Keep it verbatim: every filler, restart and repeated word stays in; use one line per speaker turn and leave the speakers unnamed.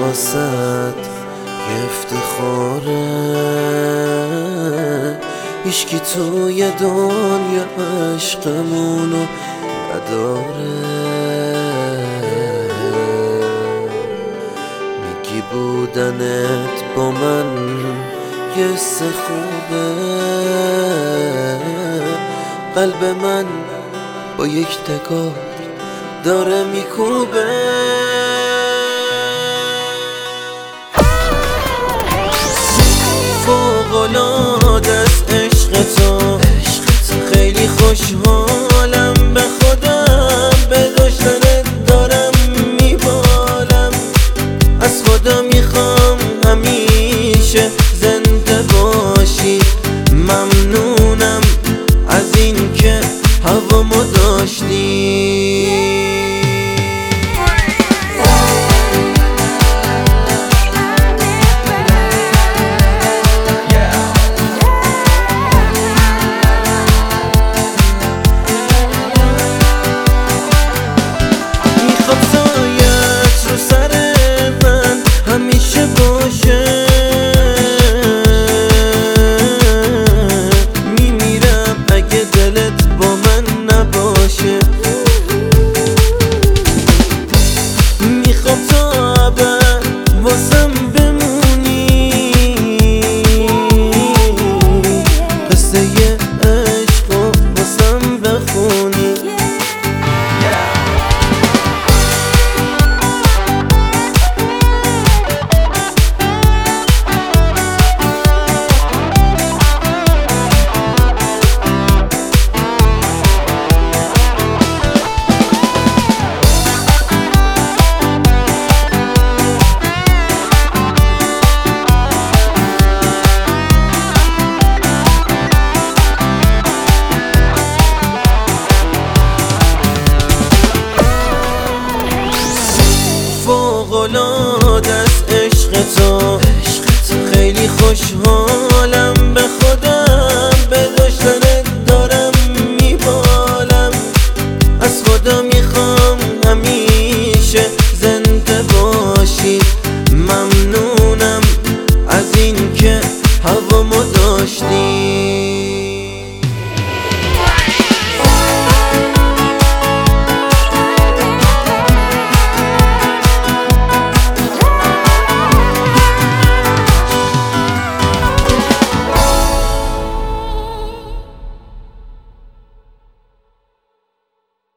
واسد یه افتخاره، هیچکی توی دنیا عشقمونو نداره. میگی بودنت با من یه سه خوبه، قلب من با یک نگاه داره میکوبه. فوق‌العاده است عشق تو، خیلی خوشحالم به خودم، به داشتنت دارم میبالم. از خدا میخوام همیشه زنده باشی، ممنونم از این که هوامو داشتی. فوق‌العاده است عشق تو، خیلی خوشحالم به خودم، به داشتنت دارم میبالم. از خدا میخوام همیشه زنده باشی، ممنونم از این که هوامو داشتی.